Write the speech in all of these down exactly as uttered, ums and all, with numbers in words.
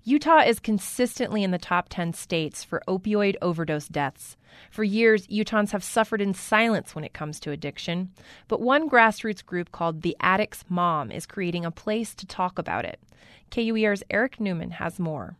Utah is consistently in the top ten states for opioid overdose deaths. For years, Utahns have suffered in silence when it comes to addiction. But one grassroots group called The Addict's Mom is creating a place to talk about it. K U E R's Eric Newman has more.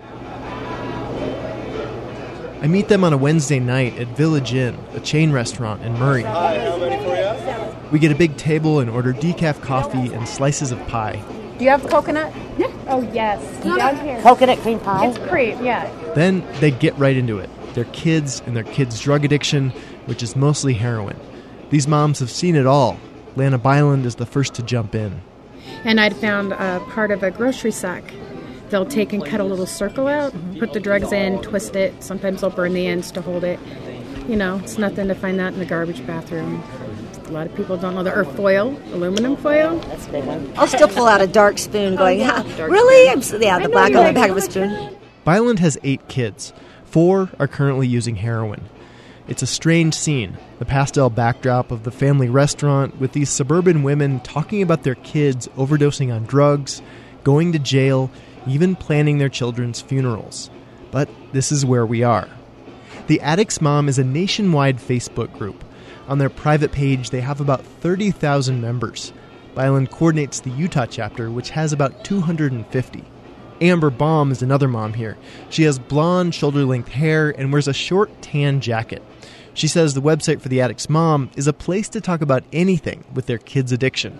I meet them on a Wednesday night at Village Inn, a chain restaurant in Murray. Hi, how many for you? We get a big table and order decaf coffee and slices of pie. Do you have coconut? Yeah. Oh, yes. Down here. Coconut cream pie? It's cream, yeah. Then they get right into it. Their kids and their kids' drug addiction, which is mostly heroin. These moms have seen it all. Lana Byland is the first to jump in. And I'd found a part of a grocery sack. They'll take and cut a little circle out, put the drugs in, twist it. Sometimes they'll burn the ends to hold it. You know, it's nothing to find that in the garbage bathroom. A lot of people don't know that. Or foil, aluminum foil. That's a big one. I'll still pull out a dark spoon going, oh, yeah. Huh? Really? I'm, yeah, the black on the back of a spoon. Byland has eight kids. Four are currently using heroin. It's a strange scene, the pastel backdrop of the family restaurant with these suburban women talking about their kids overdosing on drugs, going to jail, even planning their children's funerals. But this is where we are. The Addict's Mom is a nationwide Facebook group. On their private page, they have about thirty thousand members. Byland coordinates the Utah chapter, which has about two hundred fifty. Amber Baum is another mom here. She has blonde, shoulder-length hair and wears a short tan jacket. She says the website for the Addict's Mom is a place to talk about anything with their kids' addiction.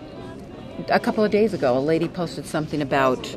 A couple of days ago, a lady posted something about...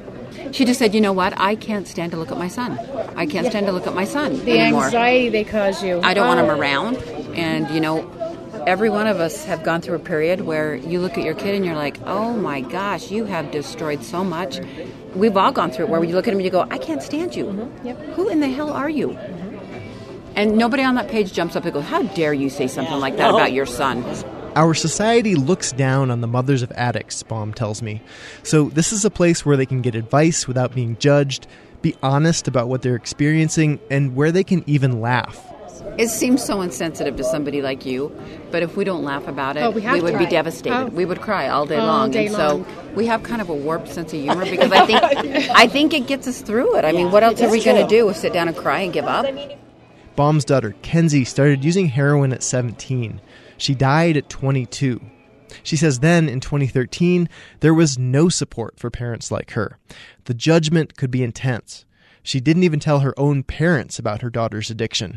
She just said, you know what, I can't stand to look at my son. I can't stand to look at my son the anymore. The anxiety they cause you. I don't oh. want him around. And, you know, every one of us have gone through a period where you look at your kid and you're like, oh, my gosh, you have destroyed so much. We've all gone through it where you look at him and you go, I can't stand you. Mm-hmm. Yep. Who in the hell are you? Mm-hmm. And nobody on that page jumps up and goes, how dare you say something like that about your son? Our society looks down on the mothers of addicts, Baum tells me. So this is a place where they can get advice without being judged, be honest about what they're experiencing, and where they can even laugh. It seems so insensitive to somebody like you, but if we don't laugh about it, oh, we, we would to. be devastated. Oh. We would cry all day all long. Day and long. So we have kind of a warped sense of humor because I think I think it gets us through it. I yeah, mean, what else are we going to do? Sit down and cry and give up? Baum's daughter, Kenzie, started using heroin at seventeen. She died at twenty-two. She says then, in twenty thirteen, there was no support for parents like her. The judgment could be intense. She didn't even tell her own parents about her daughter's addiction.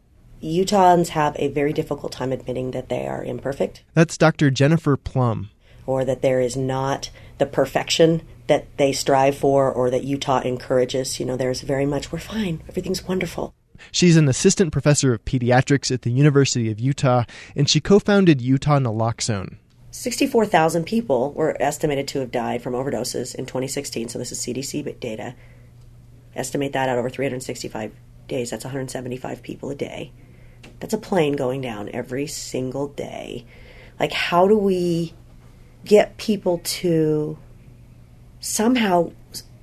Utahns have a very difficult time admitting that they are imperfect. That's Doctor Jennifer Plum. Or that there is not the perfection that they strive for or that Utah encourages. You know, there's very much, we're fine, everything's wonderful. She's an assistant professor of pediatrics at the University of Utah, and she co-founded Utah Naloxone. sixty-four thousand people were estimated to have died from overdoses in twenty sixteen, so this is C D C data. Estimate that out over three hundred sixty-five days, that's one hundred seventy-five people a day. That's a plane going down every single day. Like, how do we get people to somehow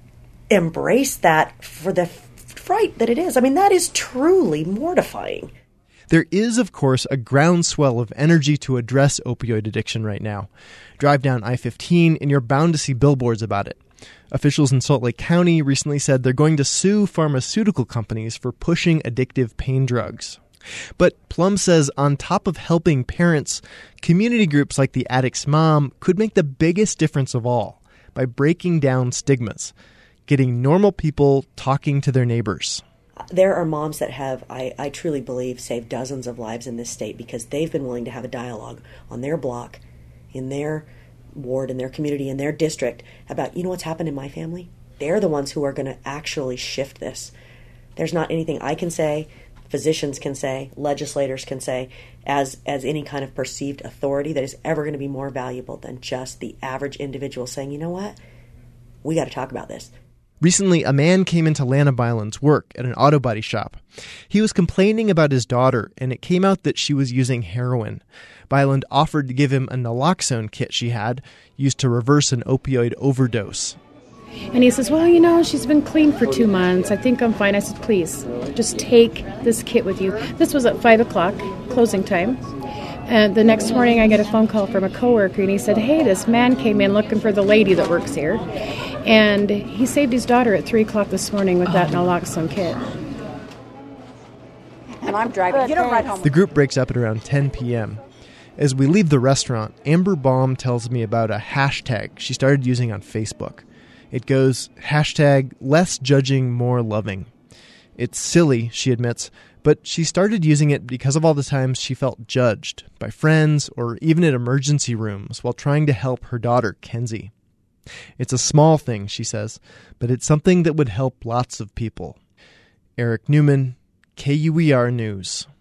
embrace that for the fright that it is? I mean, that is truly mortifying. There is, of course, a groundswell of energy to address opioid addiction right now. Drive down I fifteen and you're bound to see billboards about it. Officials in Salt Lake County recently said they're going to sue pharmaceutical companies for pushing addictive pain drugs. But Plum says on top of helping parents, community groups like the Addict's Mom could make the biggest difference of all by breaking down stigmas, getting normal people talking to their neighbors. There are moms that have, I, I truly believe, saved dozens of lives in this state because they've been willing to have a dialogue on their block, in their ward, in their community, in their district about, you know what's happened in my family? They're the ones who are going to actually shift this. There's not anything I can say, physicians can say, legislators can say, as as any kind of perceived authority that is ever going to be more valuable than just the average individual saying, you know what, we got to talk about this. Recently, a man came into Lana Byland's work at an auto body shop. He was complaining about his daughter, and it came out that she was using heroin. Byland offered to give him a naloxone kit she had, used to reverse an opioid overdose. And he says, well, you know, she's been clean for two months. I think I'm fine. I said, please, just take this kit with you. This was at five o'clock, closing time. And the next morning I get a phone call from a coworker, and he said, hey, this man came in looking for the lady that works here. And he saved his daughter at three o'clock this morning with that naloxone kit. And I'm driving. You don't ride home. The group breaks up at around ten p.m. As we leave the restaurant, Amber Baum tells me about a hashtag she started using on Facebook. It goes, hashtag less judging, more loving. It's silly, she admits, but she started using it because of all the times she felt judged by friends or even at emergency rooms while trying to help her daughter, Kenzie. It's a small thing, she says, but it's something that would help lots of people. Eric Newman, K U E R News.